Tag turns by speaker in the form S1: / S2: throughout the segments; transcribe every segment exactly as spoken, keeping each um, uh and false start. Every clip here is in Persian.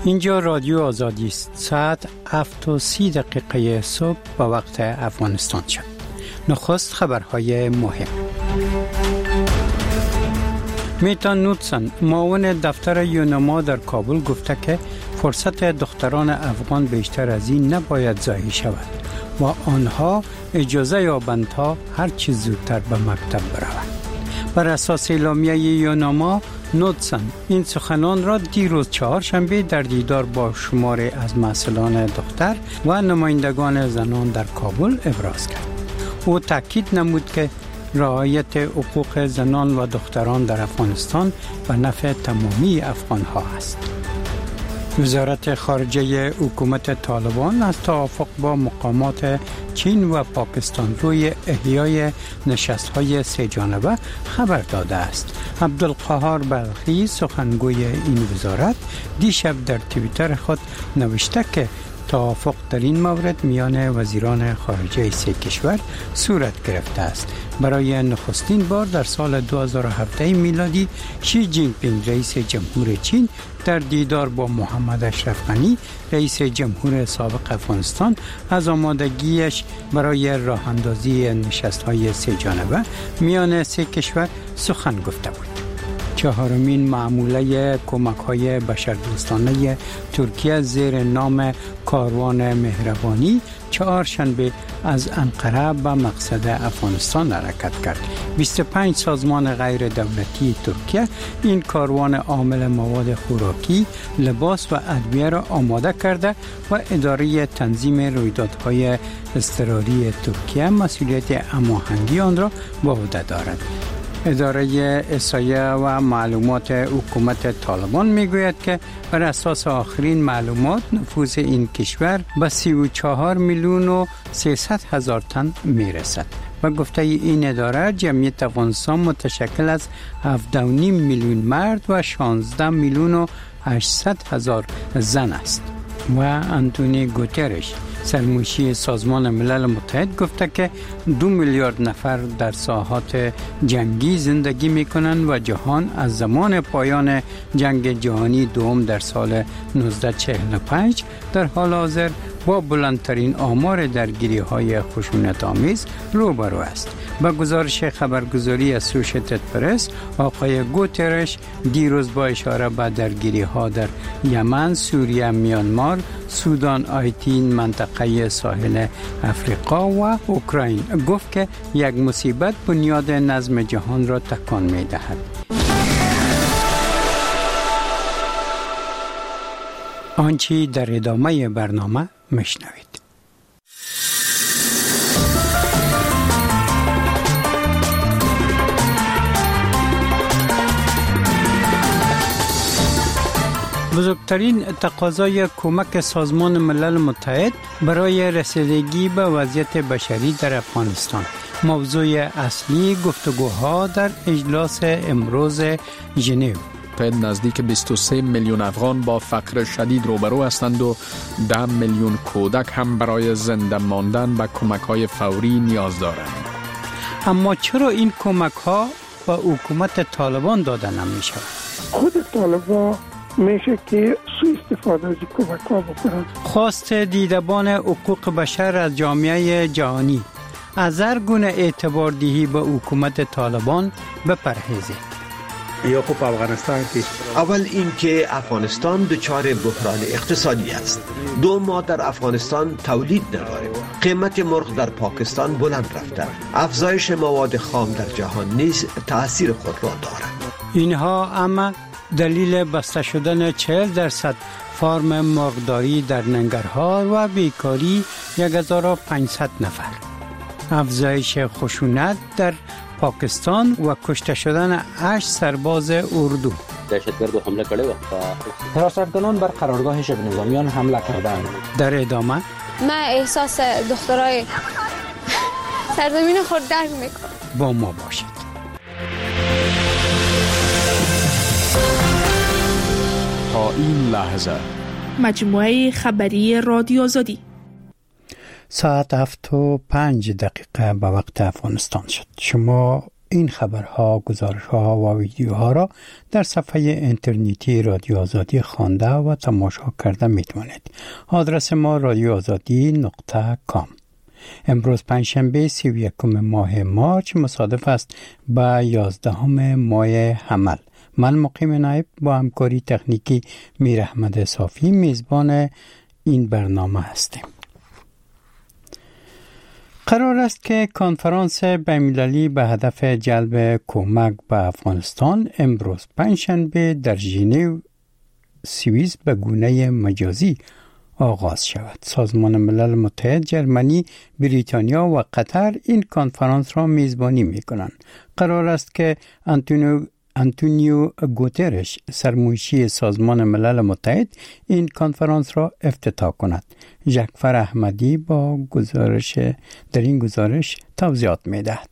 S1: اینجا رادیو آزادی است. ساعت هفت و سی دقیقه صبح به وقت افغانستان شد. نخست خبرهای مهم. میتا نوتسن معاون دفتر یونما در کابل گفته که فرصت دختران افغان بیشتر از این نباید ضایع شود و آنها اجازه یابند تا هر چه زودتر به مکتب بروند. بر اساس اعلامیه یونما، نوتسن این سخنان را دیروز چهارشنبه در دیدار با شماری از مسئولان دختر و نمایندگان زنان در کابل ابراز کرد. او تاکید نمود که رعایت حقوق زنان و دختران در افغانستان به نفع تمامی افغان‌ها است. وزارت خارجه حکومت طالبان از توافق با مقامات چین و پاکستان روی احیای نشست‌های سه جانبه خبر داده است. عبدالقهار بلخی سخنگوی این وزارت دیشب در توییتر خود نوشته که توافق در این مورد میان وزیران خارجه سه کشور صورت گرفته است. برای نخستین بار در سال دو هزار و هفده میلادی شی جین پینگ رئیس جمهور چین در دیدار با محمد اشرف غنی رئیس جمهور سابق افغانستان از آمادگیش برای راه اندازی نشست‌های سه جانبه میان سه کشور سخن گفته بود. چهارمین معامله کمک‌های بشردوستانه ترکیه زیر نام کاروان مهربانی چهارشنبه از انقره به مقصد افغانستان حرکت کرد. بیست و پنج سازمان غیر دولتی ترکیه این کاروان حامل مواد خوراکی، لباس و ادویه را آماده کرده و اداره تنظیم رویدادهای اضطراری ترکیه مسئولیت هماهنگی آن را به عهده دارد. اداره احصایه و معلومات حکومت طالبان میگوید که بر اساس آخرین معلومات نفوذ این کشور به سی و چهار میلیون و سیصد هزار تن میرسد. و گفته این اداره جمعیت افغانستان متشکل از هفده و نیم میلیون مرد و شانزده میلیون و هشتصد هزار زن است. و انتونی گوترش سرمنشی سازمان ملل متحد گفته که دو میلیارد نفر در ساحات جنگی زندگی می کنند و جهان از زمان پایان جنگ جهانی دوم در سال نوزده چهل و پنج در حال حاضر با بلندترین آمار درگیری های خشونت آمیز روبرو است. با گزارش خبرگزاری اسوشیتد پرس، آقای گوترش دیروز با اشاره به درگیری ها در یمن، سوریه، میانمار، سودان، آیتی، منطقه ساحل افریقا و اوکراین گفت که یک مصیبت بنیاد نظم جهان را تکان می دهد. آنچه در ادامه برنامه میشنوید. بزرگترین تقاضای کمک سازمان ملل متحد برای رسیدگی به وضعیت بشری در افغانستان. موضوع اصلی گفتگوها در اجلاس امروز ژنو.
S2: نزدیک بیست و سه میلیون افغان با فقر شدید روبرو هستند و ده میلیون کودک هم برای زنده ماندن به کمک‌های فوری نیاز دارند.
S1: اما چرا این کمک‌ها به حکومت طالبان داده نمی‌شود؟
S3: خود طالبان میشه که سوء استفاده از کمک‌ها بکنند.
S1: خواست دیدبان حقوق بشر از جامعه جهانی از هر گونه اعتبار دهی به حکومت طالبان بپرهیزید.
S4: یا خب افغانستان که
S5: اول اینکه افغانستان دچار بحران اقتصادی است. دو ما در افغانستان تولید نداریم. قیمت مرغ در پاکستان بلند رفته. افزایش مواد خام در جهان نیز تأثیر خود را دارد.
S1: اینها اما دلیل بسته شدن چهل درصد فارم مرغداری در ننگرهار و بیکاری یک هزار و پانصد نفر. افزایش خشونت در پاکستان و کشته شدن هشت سرباز اردو.
S6: دهشتگرد حمله کرده و حراستکنان بر قرارگاه شبه نظامیان حمله کردند.
S1: در ادامه
S7: من احساس دخترای سرزمین خود درک میکنم.
S1: با ما باشید.
S2: تا این لحظه
S8: مجموعه خبری رادیو آزادی.
S1: ساعت هفت و پنج دقیقه به وقت افغانستان شد. شما این خبرها، گزارشها و ویدیوها را در صفحه اینترنتی رادیو آزادی خوانده و تماشا کرده می توانید. آدرس ما رادیو آزادی نقطه کام. امروز پنجشنبه سی و یکم ماه مارچ مصادف است با یازدهم ماه حمل. من مقیم نایب با همکاری تکنیکی میر احمد صافی میزبان این برنامه هستیم. قرار است که کنفرانس بین‌المللی به هدف جلب کمک به افغانستان امروز پنجشنبه در ژنو سوئیس به گونه مجازی آغاز شود. سازمان ملل متحد، جرمنی، بریتانیا و قطر این کنفرانس را میزبانی می‌کنند. قرار است که آنتونیو آنتونیو گوترش، سرمنشی سازمان ملل متحد، این کنفرانس را افتتاح کند. جعفر احمدی با گزارش در این گزارش توضیحات می‌دهد.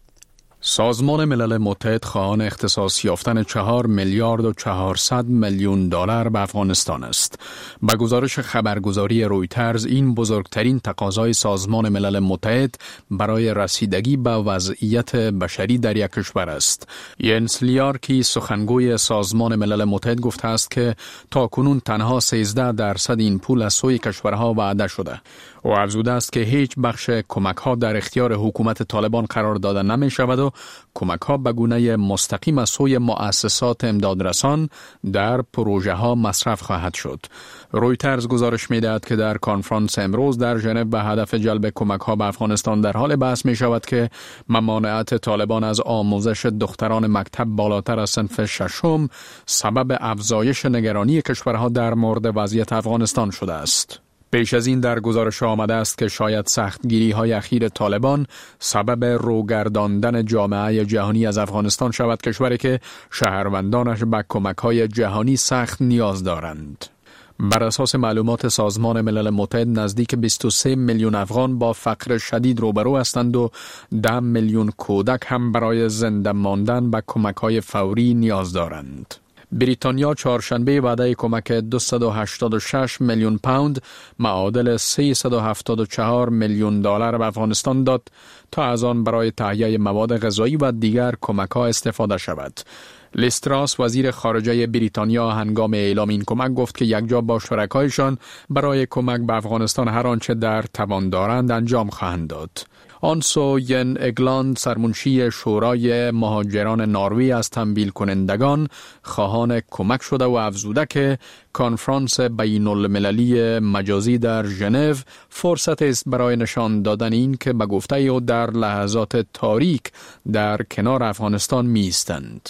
S2: سازمان ملل متحد خواهان اختصاص یافتن چهار میلیارد و چهارصد میلیون دلار به افغانستان است. با گزارش خبرگزاری رویترز، این بزرگترین تقاضای سازمان ملل متحد برای رسیدگی به وضعیت بشری در یک کشور است. ینس لیارکی، سخنگوی سازمان ملل متحد، گفته است که تاکنون تنها سیزده درصد این پول از سوی کشورها وعده شده. او افزوده است که هیچ بخش کمک ها در اختیار حکومت طالبان قرار داده نمی شود و کمک ها به گونه مستقیم از سوی مؤسسات امدادرسان در پروژه ها مصرف خواهد شد. رویترز گزارش می دهد که در کنفرانس امروز در ژنو به هدف جلب کمک ها به افغانستان در حال بحث می شود که ممانعت طالبان از آموزش دختران مکتب بالاتر از صنف ششم سبب افزایش نگرانی کشورها در مورد وضعیت افغانستان شده است. پیش از این در گزارش آمده است که شاید سختگیری های اخیر طالبان سبب روگرداندن جامعه جهانی از افغانستان شود، کشوری که شهروندانش به کمک های جهانی سخت نیاز دارند. بر اساس معلومات سازمان ملل متحد، نزدیک بیست و سه میلیون افغان با فقر شدید روبرو هستند و ده میلیون کودک هم برای زنده ماندن به کمک های فوری نیاز دارند. بریتانیا چهارشنبه وعده کمک دویست و هشتاد و شش میلیون پوند معادل سیصد و هفتاد و چهار میلیون دلار به افغانستان داد تا از آن برای تهیه مواد غذایی و دیگر کمک ها استفاده شود. لیز تراس، وزیر خارجه بریتانیا، هنگام اعلام این کمک گفت که یکجا با شرکایشان برای کمک به افغانستان هر آنچه در توان دارند انجام خواهند داد. آنسو ین اگلاند، سرمنشی شورای مهاجران نروژ، از تمویل کنندگان خواهان کمک شده و افزوده که کنفرانس بین المللی مجازی در ژنو فرصت است برای نشان دادن این که به گفته او در لحظات تاریک در کنار افغانستان می ایستند.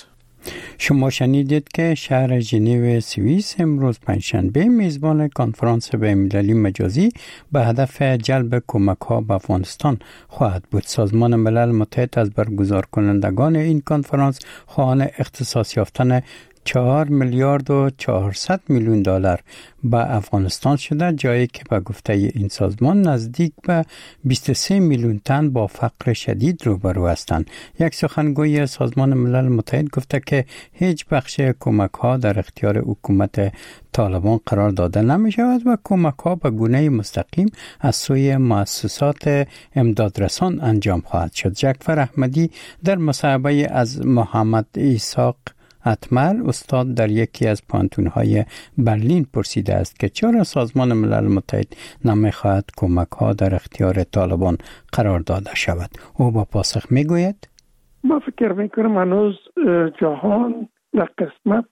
S1: شما شنیدید که شهر ژنو سوئیس امروز پنجشنبه میزبان کنفرانس بین‌المللی مجازی به هدف جلب کمک ها به افغانستان خواهد بود. سازمان ملل متحد از برگزار کنندگان این کنفرانس خواهان اختصاص یافتن چهار میلیارد و چهارصد میلیون دلار به افغانستان شده، جایی که به گفته این سازمان نزدیک به بیست و سه میلیون تن با فقر شدید روبرو هستند. یک سخنگوی سازمان ملل متحد گفته که هیچ بخش کمک ها در اختیار حکومت طالبان قرار داده نمی شود و کمک ها به گونه مستقیم از سوی مؤسسات امدادرسان انجام خواهد شد. جعفر احمدی در مصاحبه از محمد اسحاق اتمر، استاد در یکی از پانتون‌های برلین، پرسیده است که چرا سازمان ملل متحد نمی‌خواهد کمک‌ها در اختیار طالبان قرار داده شود. او با پاسخ می‌گوید:
S3: ما فکر می‌کنم هنوز جهان در قسمت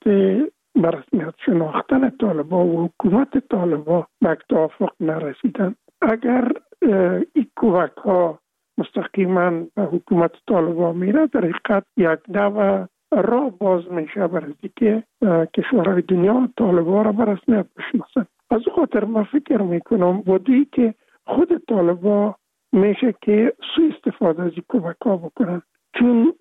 S3: برسمیت شناختن طالبان و حکومت طالبان به توافق نرسیدن. اگر این کمک‌ها مستقیما به حکومت طالبان میره، در حقیقت یک نوع راه باز میشه برای که کشورهای دنیا طالبان را به رسمیت بشناسند. از او خاطر من فکر میکنم بودی که خود طالبان میشه که سوء استفاده از کمک ها بکنن، چون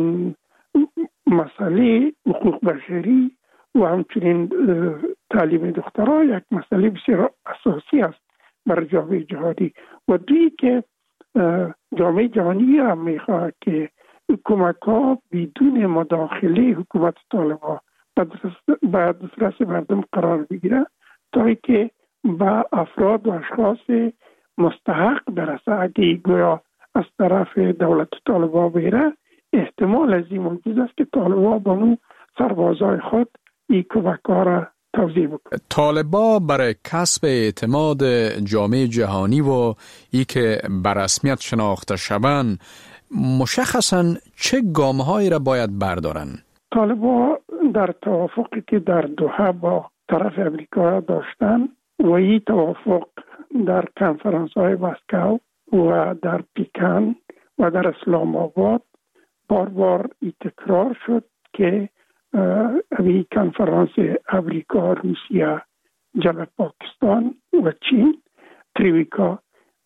S3: مسئله حقوق بشری و همچنین تعلیم دخترها یک مسئله بسیار اساسی است برای جامعه جهانی و دویی که جامعه جهانی هم میخواد که کمک ها بدون مداخله حکومت طالبان به دسترس مردم قرار بگیره تا اینکه به افراد و اشخاص مستحق برسه. اگه گویا از طرف دولت طالبان بگیره، احتمال از این موجود است که طالبان با اون سربازای خود این کمک‌ها را توزیع بکنند.
S2: طالبان برای کسب اعتماد جامعه جهانی و ای که به رسمیت شناخته شوند مشخصاً چه گام‌هایی را باید بردارند؟
S3: طالبان در توافقی که در دوحه با طرف امریکا داشتن و این توافق در کنفرانس‌های مسکو و در پیکن و در اسلام آباد بار بار تکرار شد که این کنفرانس امریکا، روسیه، جنوب پاکستان و چین، تریویکا،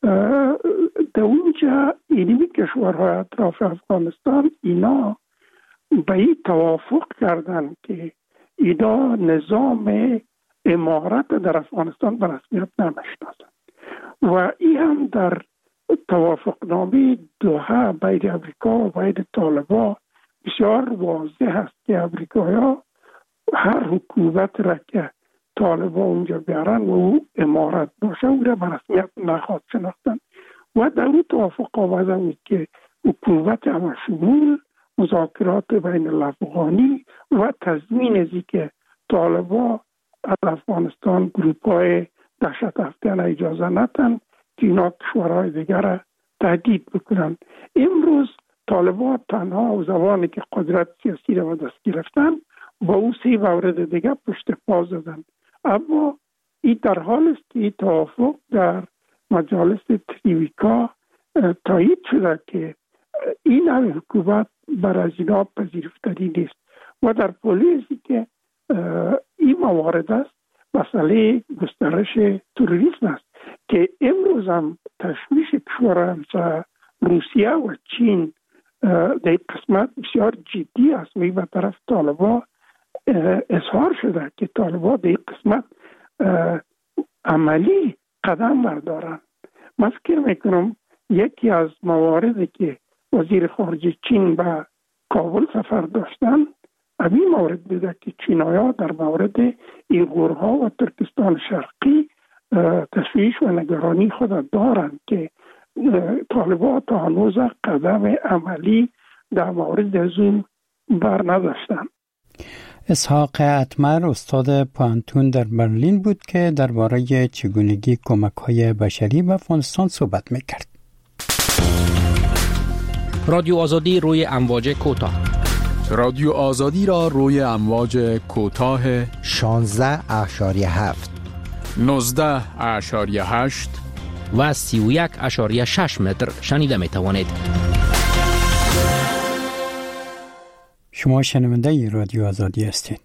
S3: در اونجا اینمی کشورهای اطراف افغانستان اینا به این توافق کردن که اینا نظام امارت در افغانستان به رسمیت نمیشناسند و این هم در توافقنامه دوحه بین امریکا و بین طالبان بسیار واضح است که امریکایی‌ها هر حکومت را که طالبان اونجا بیارن و او امارت باشه او را به رسمیت نخواهد شناختن و در اون توافق آمده بود که حکومت همشمول، مذاکرات بین الافغانی و تضمین از که طالبان از افغانستان گروپ‌های دهشت افکن اجازه ندن که اینا کشورهای دیگر را تهدید بکنن. امروز طالبان تنها و زمانی که قدرت سیاسی را به دست گرفتن با او سه مورد دیگر پشت پا زدن، اما این در حال است که این توافق در مجالس تریویکا تایید شده که این نوع حکومت بر از اینا پذیرفتنی نیست و در پولیسی که این موارد است مسئله گسترش تروریسم است که امروز هم تشویش کشورهای همسایه روسیه و چین در قسمت بسیار جدی است. می به طرف طالبان اظهار شده که طالبان در قسمت عملی قدم بردارن. من فکر میکنم یکی از مواردی که وزیر خارجه چین به کابل سفر داشتن همین مورد بوده که چینایان در مورد ایغورها و ترکستان شرقی تشویش و نگرانی خود دارند که طالبان تا هنوز قدم عملی در مورد از اون بر نداشتن.
S1: اسحاق اتمر استاد پانتون در برلین بود که درباره چگونگی کمک‌های بشری به افغانستان صحبت می‌کرد.
S6: رادیو آزادی روی امواج کوتاه.
S2: رادیو آزادی را روی امواج کوتاه
S9: شانزده اشاری هفت،
S2: نوزده اشاری هشت
S6: و سی و یک اشاری شش متر شنیده می توانید.
S1: شما شنونده رادیو آزادی هستید.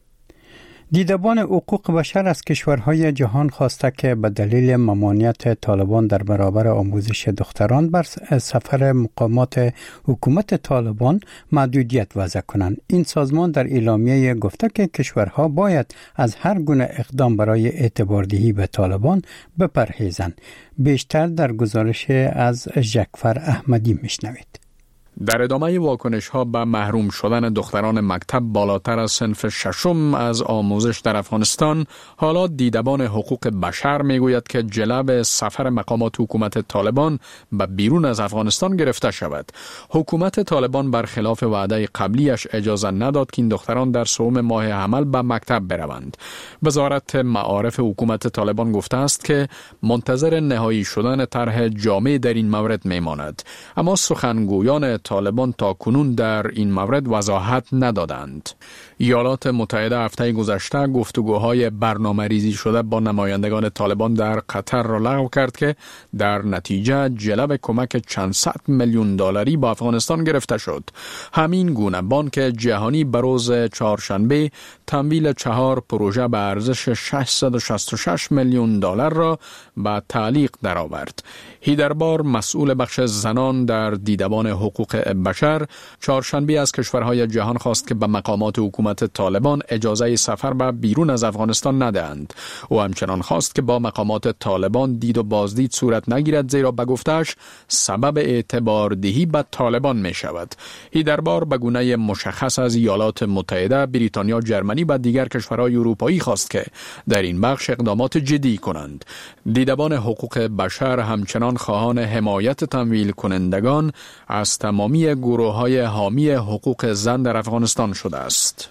S1: دیدبان حقوق بشر از کشورهای جهان خواسته که به دلیل ممانعت طالبان در برابر آموزش دختران بر سفر مقامات حکومت طالبان محدودیت وضع کنند. این سازمان در اعلامیه گفته که کشورها باید از هر گونه اقدام برای اعتباردهی به طالبان بپرهیزند. بیشتر در گزارش از ژکفر احمدی میشنوید.
S2: در ادامه واکنش ها به محروم شدن دختران مکتب بالاتر از صنف ششم از آموزش در افغانستان، حالا دیدبان حقوق بشر میگوید که جلب سفر مقامات حکومت طالبان به بیرون از افغانستان گرفته شود. حکومت طالبان برخلاف وعده قبلیش اجازه نداد که این دختران در سوم ماه حمل به مکتب بروند. وزارت معارف حکومت طالبان گفته است که منتظر نهایی شدن طرح جامع در این مورد میماند، اما سخنگویان طالبان تا کنون در این مورد وضاحت ندادند. ایالات متحده هفته گذشته گفتگوهای برنامه ریزی شده با نمایندگان طالبان در قطر را لغو کرد که در نتیجه جلب کمک چند صد میلیون دلاری با افغانستان گرفته شد. همین گونه بانک جهانی به روز چهارشنبه تمویل چهار پروژه به ارزش ششصد و شصت و شش میلیون دلار را به تعلیق درآورد. هیدربار مسئول بخش زنان در دیدبان حقوق بشر چهارشنبه از کشورهای جهان خواست که به مقامات حکومت طالبان اجازه سفر به بیرون از افغانستان ندهند. او همچنان خواست که با مقامات طالبان دید و بازدید صورت نگیرد، زیرا به گفتش سبب اعتباردهی به طالبان می شود. هیدربار به گونه مشخص از ایالات متحده، بریتانیا، جرمنی و دیگر کشورهای اروپایی خواست که در این بخش اقدامات جدی کنند. دیدبان حقوق بشر همچنان خواهان حمایت تمویل کنندگان از تمام تمامی گروه‌های حامی حقوق زن در افغانستان شده است.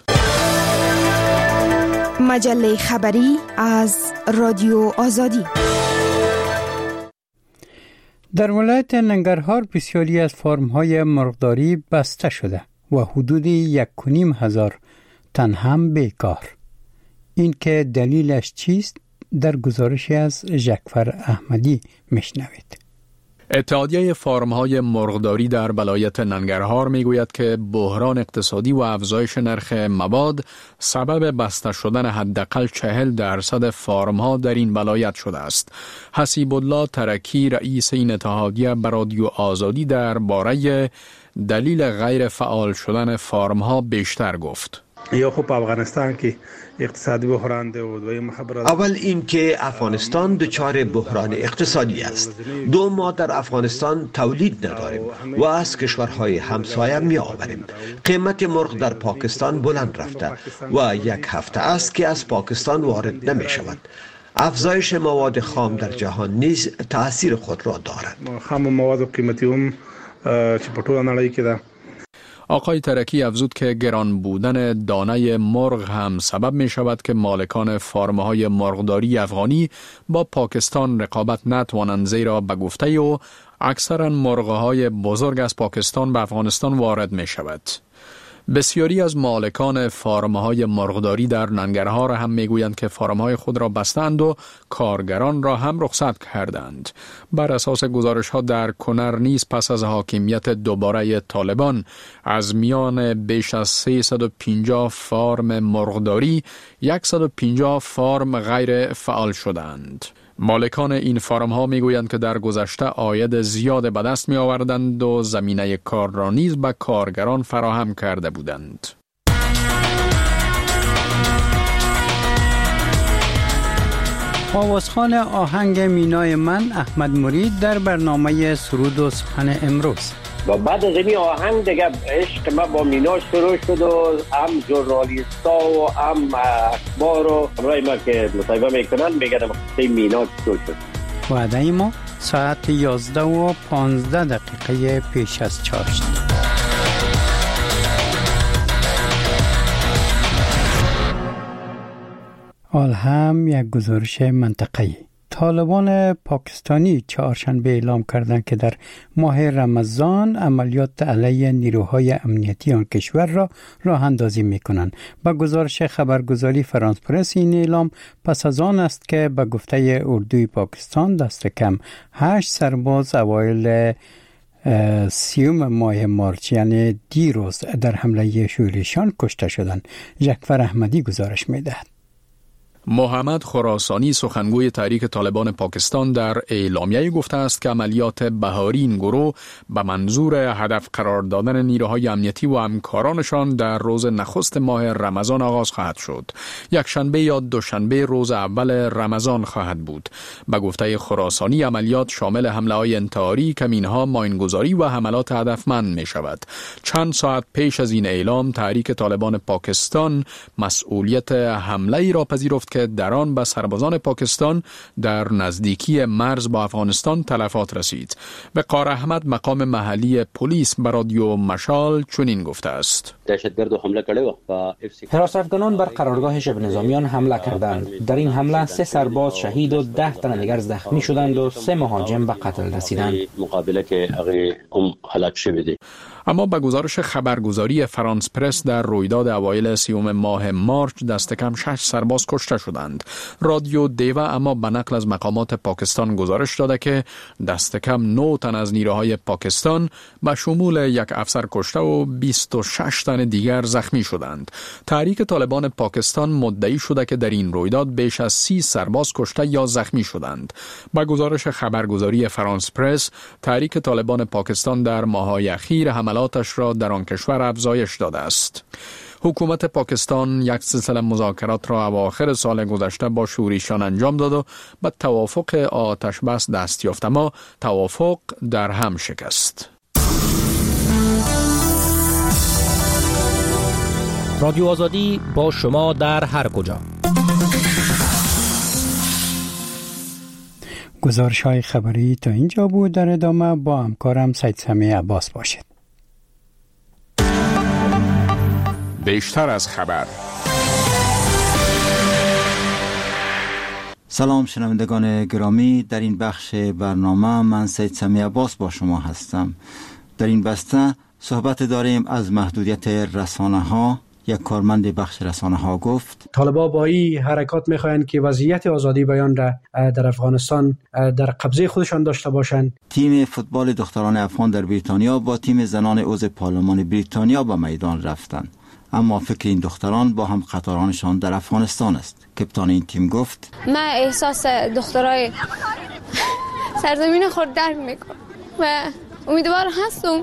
S8: مجله خبری از رادیو آزادی.
S1: در ولایت ننگرهار بسیاری از فارم‌های مرغداری بسته شده و حدود یک و نیم هزار تن هم بیکار. این که دلیلش چیست در گزارشی از ژکفر احمدی میشنوید.
S2: اتحادیه فارم‌های مرغداری در ولایت ننگرهار میگوید که بحران اقتصادی و افزایش نرخ مواد سبب بسته شدن حداقل چهل درصد فارم‌ها در این ولایت شده است. حسیب الله ترکی رئیس این اتحادیه به رادیو آزادی درباره دلیل غیر فعال شدن فارم‌ها بیشتر گفت.
S4: یا خب افغانستان که اقتصادی بحران ده و دویم خبر
S5: اول این که افغانستان دچار بحران اقتصادی است. دو ما در افغانستان تولید نداریم و از کشورهای همسایه می آوریم. قیمت مرغ در پاکستان بلند رفته و یک هفته است که از پاکستان وارد نمی شود. افزایش مواد خام در جهان نیز تأثیر خود را دارد.
S4: خام مواد قیمتی هم چې په ټوله نړۍ کې ده.
S2: آقای ترکی افزود که گران بودن دانه مرغ هم سبب می شود که مالکان فارم‌های مرغداری افغانی با پاکستان رقابت نتوانند، زیرا به گفته او اکثرا مرغ‌های بزرگ از پاکستان به افغانستان وارد می شود. بسیاری از مالکان فارم‌های مرغداری در ننگرهار هم میگویند که فارم‌های خود را بستند و کارگران را هم رخصت کردند. بر اساس گزارش‌ها در کنر نیز پس از حاکمیت دوباره طالبان از میان بیش از سیصد و پنجاه فارم مرغداری صد و پنجاه فارم غیر فعال شدند. مالکان این فارم ها می گویند که در گذشته عاید زیاد به دست می آوردند و زمینه کار را نیز به کارگران فراهم کرده بودند.
S1: آوازخوان آهنگ مینای من احمد مرید در برنامه سرود و سخن امروز.
S10: و بعد از این آهنگ دیگه عشق ما با مینا شروع شد و هم ژورنالیستا و هم اخبار و همراهی ما که مصاحبه میکنن میگن قصه مینا شروع شد.
S1: وعده ما ساعت یازده و پانزده دقیقه پیش از چاشت. حال هم یک گزارش منطقه‌ای. طالبان پاکستانی چهارشنبه اعلام کردند که در ماه رمضان عملیات علیه نیروهای امنیتی آن کشور را راه اندازی می‌کنند. با گزارش خبرگزاری فرانس پرس این اعلام پس از آن است که به گفته اردوی پاکستان دست کم هشت سرباز اوایل سیوم ماه مارچ یعنی دیروز در حمله شورشیان کشته شدند. ژکفر احمدی گزارش می‌دهد.
S2: محمد خراسانی سخنگوی تحریک طالبان پاکستان در اعلامیه گفته است که عملیات بهاری این گروه به منظور هدف قرار دادن نیروهای امنیتی و همکارانشان در روز نخست ماه رمضان آغاز خواهد شد. یک شنبه یا دوشنبه روز اول رمضان خواهد بود. به گفته خراسانی عملیات شامل حمله‌های انتحاری، کمین‌ها، ماینگذاری و حملات هدفمند می شود. چند ساعت پیش از این اعلام تحریک طالبان پاکستان مسئولیت حمله ای را پذیرفت که در آن به سربازان پاکستان در نزدیکی مرز با افغانستان تلفات رسید. وقار احمد مقام محلی پلیس به رادیو مشال چنین گفته است:
S6: دهشتگرد حمله کرده و حراس افغانان بر قرارگاه شبه نظامیان حمله کردند. در این حمله سه سرباز شهید و ده تن دیگر زخمی شدند و سه مهاجم به قتل رسیدند.
S10: مقابله که هغه هم هلاک شوی.
S2: اما به گزارش خبرگزاری فرانس پرس در رویداد اوایل سیوم ماه مارچ دست کم شش سرباز کشته شدند. رادیو دیوا اما به نقل از مقامات پاکستان گزارش داده که دست کم نه تن از نیروهای پاکستان به شمول یک افسر کشته و بیست و شش تن دیگر زخمی شدند. تحریک طالبان پاکستان مدعی شده که در این رویداد بیش از سی سرباز کشته یا زخمی شدند. به گزارش خبرگزاری فرانس پرس تحریک طالبان پاکستان در ماه‌های اخیر حملاتش را در آن کشور افزایش داده است. حکومت پاکستان یک سلسله مذاکرات را اواخر سال گذشته با شورشیان انجام داد و به توافق آتش بس دست یافت، اما توافق در هم شکست.
S11: رادیو آزادی با شما در هر کجا.
S1: گزارش های خبری تا اینجا بود. در ادامه با همکارم سید سمیع عباس باشید.
S2: بیشتر از خبر.
S12: سلام شنوندگان گرامی، در این بخش برنامه من سید سمی عباس با شما هستم. در این بسته صحبت داریم از محدودیت رسانه ها. یک کارمند بخش رسانه ها گفت
S13: طالبان با این حرکات میخواهند که وضعیت آزادی بیان را در افغانستان در قبضه خودشان داشته باشند.
S12: تیم فوتبال دختران افغان در بریتانیا با تیم زنان عضو پارلمان بریتانیا به میدان رفتند، اما فکر این دختران با هم قطارانشان در افغانستان است. کپتان این تیم گفت
S7: من احساس دخترای سرزمین خود درک میکنم و امیدوار هستم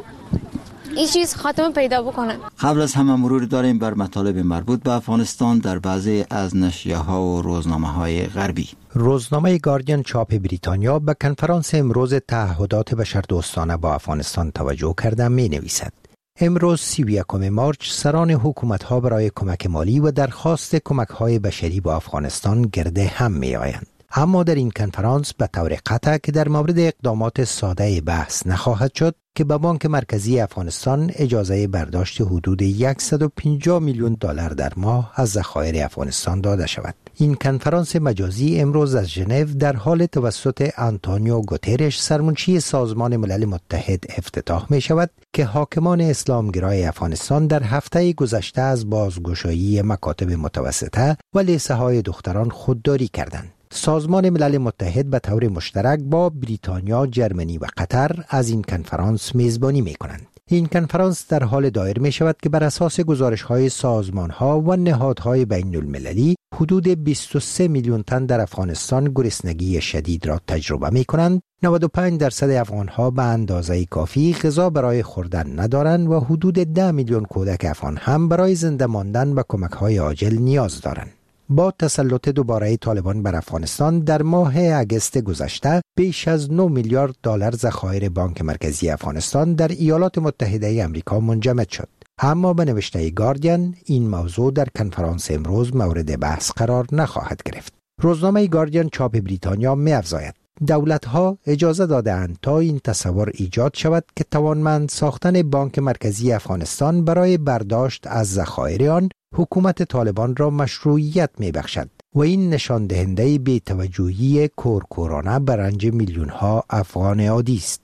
S7: این چیز خاتمه پیدا بکنه.
S12: قبل از همه مرور داریم بر مطالب مربوط به افغانستان در بعضی از نشریه ها و روزنامه های غربی.
S9: روزنامه گاردین چاپ بریتانیا به کنفرانس امروز تعهدات بشردوستانه با افغانستان توجه کرده می نویسد امروز سی و یکم مارچ سران حکومت ها برای کمک مالی و درخواست کمک های بشری با افغانستان گرد هم می آیند. اما در این کنفرانس به طور قطع که در مورد اقدامات ساده بحث نخواهد شد که به بانک مرکزی افغانستان اجازه برداشت حدود صد و پنجاه میلیون دلار در ماه از ذخایر افغانستان داده شود. این کنفرانس مجازی امروز از ژنو در حال توسط آنتونیو گوترش سرمنشی سازمان ملل متحد افتتاح می شود که حاکمان اسلامگرای افغانستان در هفته گذشته از بازگشایی مکاتب متوسطه و لیسه های دختران خودداری کردند. سازمان ملل متحد به طور مشترک با بریتانیا، جرمنی و قطر از این کنفرانس میزبانی می کنند. این کنفرانس در حال دایر می شود که بر اساس گزارش های سازمان ها و نهادهای بین المللی حدود بیست و سه میلیون تن در افغانستان گرسنگی شدید را تجربه می کنند. نود و پنج درصد افغان ها به اندازه کافی غذا برای خوردن ندارند و حدود ده میلیون کودک افغان هم برای زنده ماندن به کمک های عاجل نیاز دارند. با تسلط دوباره طالبان بر افغانستان در ماه اگست گذشته بیش از نه میلیارد دلار ذخایر بانک مرکزی افغانستان در ایالات متحده آمریکا منجمد شد. اما به نوشته گاردین این موضوع در کنفرانس امروز مورد بحث قرار نخواهد گرفت. روزنامه گاردین چاپ بریتانیا می‌افزاید دولت‌ها اجازه داده‌اند تا این تصور ایجاد شود که توانمند ساختن بانک مرکزی افغانستان برای برداشت از ذخایر آن حکومت طالبان را مشروعیت می‌بخشد و این نشان دهنده بی‌توجهی کورکورانه بر رنج میلیون‌ها افغان عادی است.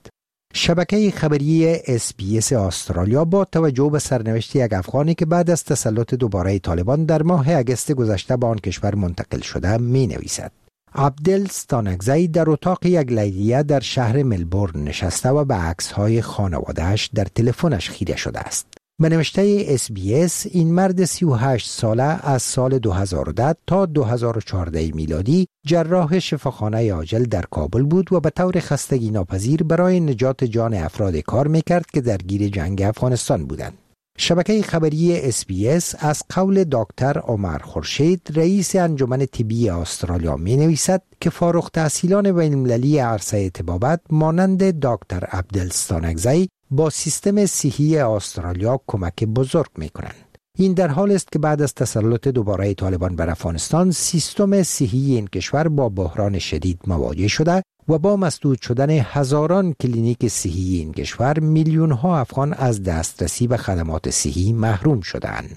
S9: شبکه خبری اس بی اس استرالیا با توجه به سرنوشت یک افغانی که بعد از تسلط دوباره طالبان در ماه اگست گذشته به آن کشور منتقل شده می‌نویسد عبدل ستانکزی در اتاق یک لیلیه در شهر ملبورن نشسته و به عکس‌های خانواده‌اش در تلفنش خیره شده است. به نوشته اس بی اس این مرد سی و هشت ساله از سال دو هزار و ده تا دو هزار و چهارده میلادی جراح شفاخانه عاجل در کابل بود و به طور خستگی ناپذیر برای نجات جان افراد کار میکرد که درگیر جنگ افغانستان بودند. شبکه خبری اس بی اس از قول دکتر عمر خورشید رئیس انجمن طبی استرالیا می نویسد که فارغ التحصیلان بین المللی عرصه طبابت مانند دکتر عبدل ستانکزی با سیستم صحی استرالیا کمک بزرگ می کنند. این در حال است که بعد از تسلط دوباره طالبان بر افغانستان سیستم صحی این کشور با بحران شدید مواجه شده و با مسدود شدن هزاران کلینیک صحی این کشور میلیون ها افغان از دسترسی به خدمات صحی محروم شدند.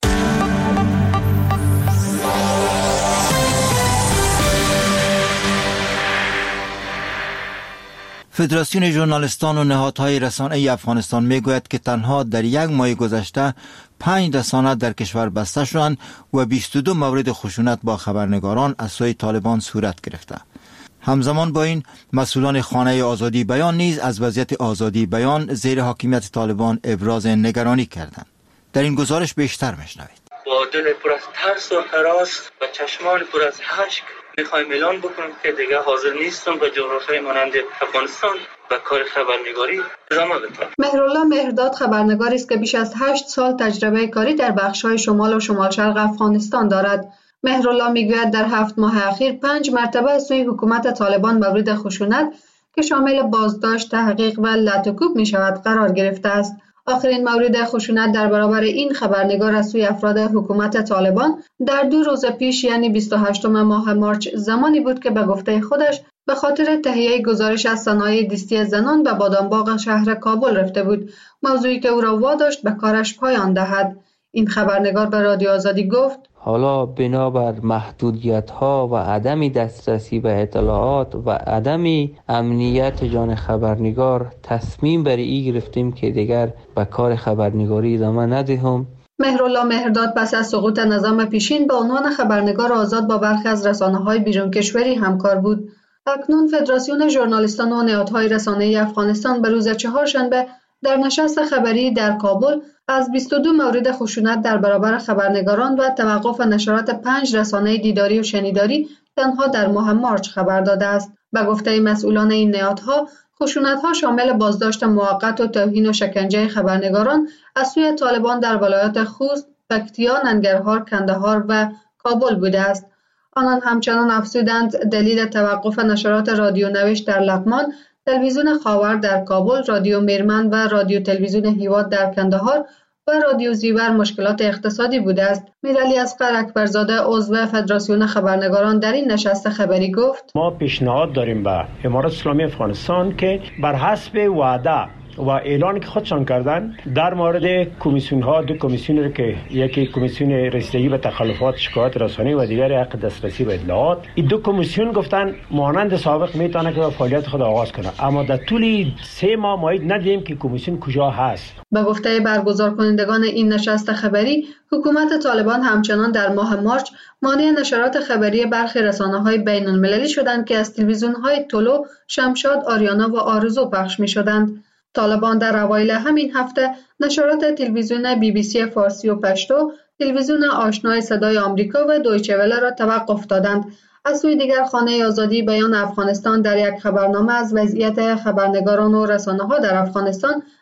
S12: فدراسیون ژورنالیستان و نهادهای رسانه‌ای افغانستان میگوید که تنها در یک ماه گذشته پنج رسانه در کشور بسته شدند و بیست و دو مورد خشونت با خبرنگاران از سوی طالبان صورت گرفته. همزمان با این مسئولان خانه آزادی بیان نیز از وضعیت آزادی بیان زیر حاکمیت طالبان ابراز نگرانی کردند. در این گزارش بیشتر میشنوید.
S14: با دل پر از ترس و هراس و چشمان پر از اشک میخوایم اعلان بکنم که دیگه حاضر نیستم به جغرافیای مانند افغانستان و کار خبرنگاری ادامه بدم.
S15: مهرالله مهرداد خبرنگاری است که بیش از هشت سال تجربه کاری در بخش‌های شمال و شمال شرق افغانستان دارد. مهرالله میگوید در هفت ماه اخیر پنج مرتبه از سوی حکومت طالبان مورد خشونت که شامل بازداشت، تحقیق و لطوکوب می شود قرار گرفته است. آخرین مورد خشونت در برابر این خبرنگار از سوی افراد حکومت طالبان در دو روز پیش یعنی بیست و هشتم ماه مارچ زمانی بود که به گفته خودش به خاطر تهیه گزارش از صنایع دیستی زنان به بادامباغ شهر کابل رفته بود، موضوعی که او را واداشت به کارش پایان دهد. این خبرنگار به رادیو آزادی گفت
S16: حالا بنابر محدودیت ها و عدم دسترسی به اطلاعات و عدم امنیت جان خبرنگار تصمیم بر این گرفتیم که دیگر به کار خبرنگاری ادامه ندهیم.
S15: مهرالله مهرداد پس از سقوط نظام پیشین به عنوان خبرنگار آزاد با برخی از رسانه‌های بیرون کشوری همکار بود. اکنون فدراسیون ژورنالیستان و نهادهای رسانه‌ای افغانستان به روز چهارشنبه در نشست خبری در کابل از بیست و دو مورد خشونت در برابر خبرنگاران و توقف نشرات پنج رسانه دیداری و شنیداری تنها در ماه مارچ خبر داده است. به گفته مسئولان این نهادها، خشونت‌ها شامل بازداشت موقت و توهین و شکنجه خبرنگاران از سوی طالبان در ولایات خوست، پکتیا، ننگرهار، کندهار و کابل بوده است. آنان همچنان افزودند دلیل توقف نشرات رادیو نوشت در لغمان، تلویزیون خاور در کابل، رادیو میرمن و رادیو تلویزیون هیواد در کندهار و رادیو زیور مشکلات اقتصادی بوده است. میرعلی اصغر اکبرزاده عضو فدراسیون خبرنگاران در این نشست خبری گفت
S17: ما پیشنهاد داریم به امارات اسلامی افغانستان که بر حسب وعده و اعلان که خودشان کردن در مورد کمیسیون ها، دو کمیسیون که یکی کمیسیون رسیدگی به تخلفات شکایات رسانه‌ای و دیگر حق دسترسی به اطلاعات، این دو کمیسیون گفتن مانند سابق میتونه که فعالیت خود آغاز کنه، اما در طول سه ماه مایید ندیدیم که کمیسیون کجا هست.
S15: به گفته برگزار کنندگان این نشست خبری، حکومت طالبان همچنان در ماه مارچ مانع نشرات خبری برخی رسانه‌های بین‌المللی شدند که از تلویزیون‌های طلوع، شمشاد، آریانا و آرزو پخش می‌شدند. طالبان در اوایل همین هفته نشرات تلویزیون بی بی سی فارسی و پشتو، تلویزیون آشنای صدای آمریکا و دویچه وله را توقف دادند. از سوی دیگر خانه آزادی بیان افغانستان در یک خبرنامه از وضعیت خبرنگاران و رسانه‌ها در افغانستان